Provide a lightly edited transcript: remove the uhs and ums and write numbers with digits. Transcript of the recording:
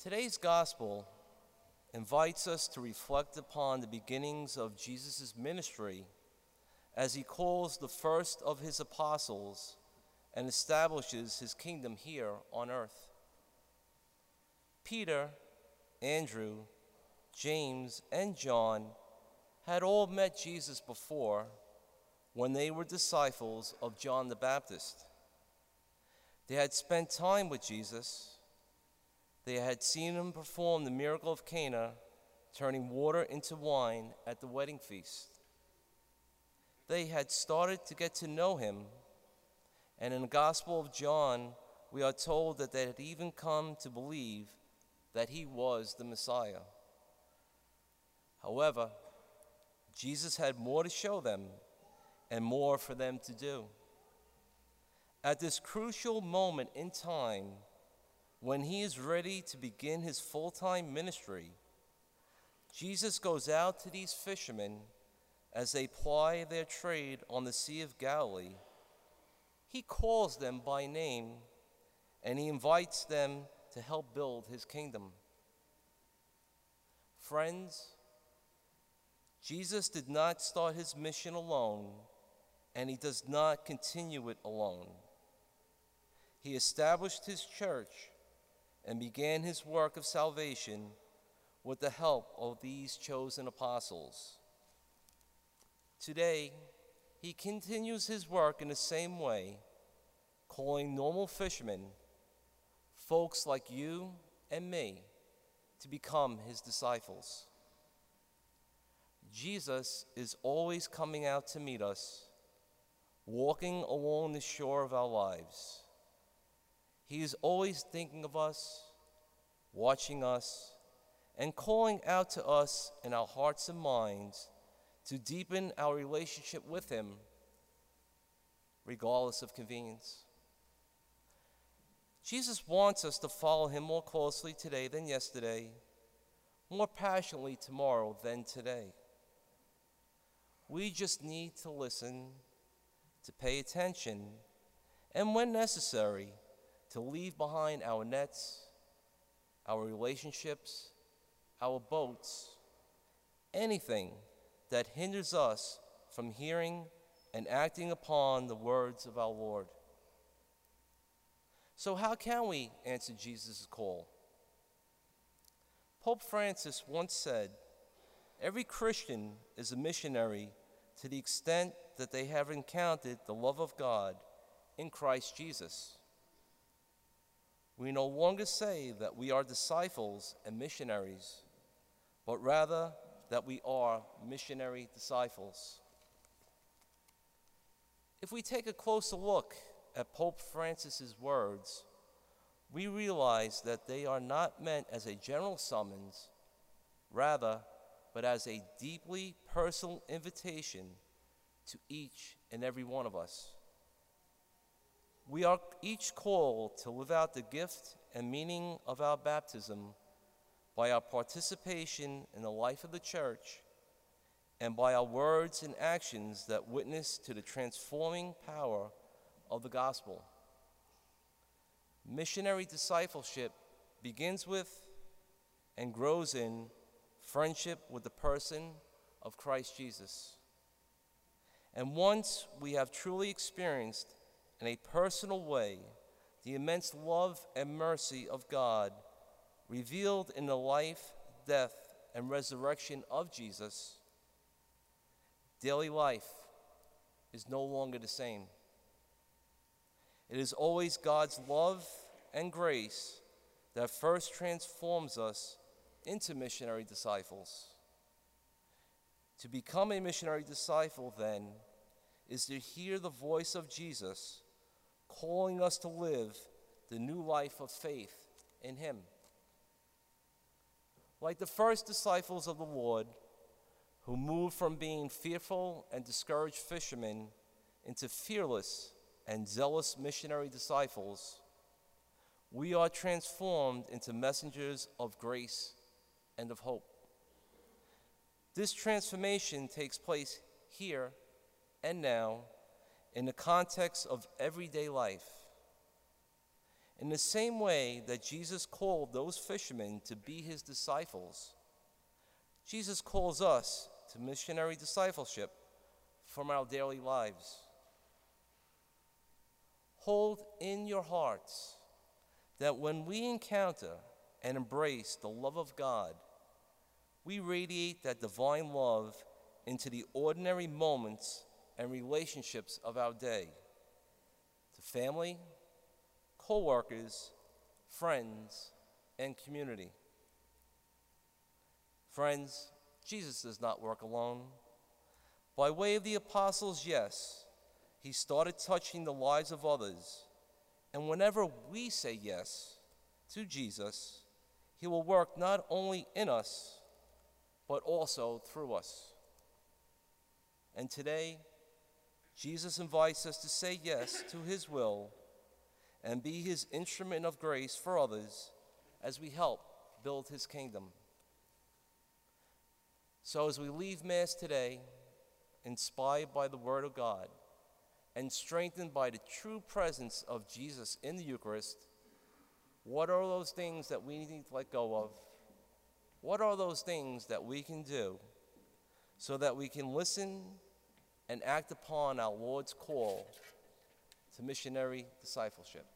Today's gospel invites us to reflect upon the beginnings of Jesus' ministry as he calls the first of his apostles and establishes his kingdom here on earth. Peter, Andrew, James, and John had all met Jesus before when they were disciples of John the Baptist. They had spent time with Jesus. They had seen him perform the miracle of Cana, turning water into wine at the wedding feast. They had started to get to know him, and in the Gospel of John, we are told that they had even come to believe that he was the Messiah. However, Jesus had more to show them and more for them to do. At this crucial moment in time, when he is ready to begin his full-time ministry, Jesus goes out to these fishermen as they ply their trade on the Sea of Galilee. He calls them by name, and he invites them to help build his kingdom. Friends, Jesus did not start his mission alone, and he does not continue it alone. He established his church and began his work of salvation with the help of these chosen apostles. Today, he continues his work in the same way, calling normal fishermen, folks like you and me, to become his disciples. Jesus is always coming out to meet us, walking along the shore of our lives. He is always thinking of us, watching us, and calling out to us in our hearts and minds to deepen our relationship with him, regardless of convenience. Jesus wants us to follow him more closely today than yesterday, more passionately tomorrow than today. We just need to listen, to pay attention, and when necessary, to leave behind our nets, our relationships, our boats, anything that hinders us from hearing and acting upon the words of our Lord. So how can we answer Jesus' call? Pope Francis once said, "Every Christian is a missionary to the extent that they have encountered the love of God in Christ Jesus." We no longer say that we are disciples and missionaries, but rather that we are missionary disciples. If we take a closer look at Pope Francis's words, we realize that they are not meant as a general summons, rather, but as a deeply personal invitation to each and every one of us. We are each called to live out the gift and meaning of our baptism by our participation in the life of the church and by our words and actions that witness to the transforming power of the gospel. Missionary discipleship begins with and grows in friendship with the person of Christ Jesus. And once we have truly experienced in a personal way the immense love and mercy of God revealed in the life, death, and resurrection of Jesus, daily life is no longer the same. It is always God's love and grace that first transforms us into missionary disciples. To become a missionary disciple, then, is to hear the voice of Jesus calling us to live the new life of faith in him. Like the first disciples of the Lord, who moved from being fearful and discouraged fishermen into fearless and zealous missionary disciples, we are transformed into messengers of grace and of hope. This transformation takes place here and now in the context of everyday life. In the same way that Jesus called those fishermen to be his disciples, Jesus calls us to missionary discipleship from our daily lives. Hold in your hearts that when we encounter and embrace the love of God, we radiate that divine love into the ordinary moments and relationships of our day, to family, co-workers, friends, and community. Friends, Jesus does not work alone. By way of the apostles, yes, he started touching the lives of others. And whenever we say yes to Jesus, he will work not only in us, but also through us. And today, Jesus invites us to say yes to his will and be his instrument of grace for others as we help build his kingdom. So as we leave Mass today, inspired by the Word of God and strengthened by the true presence of Jesus in the Eucharist, what are those things that we need to let go of? What are those things that we can do so that we can listen and act upon our Lord's call to missionary discipleship?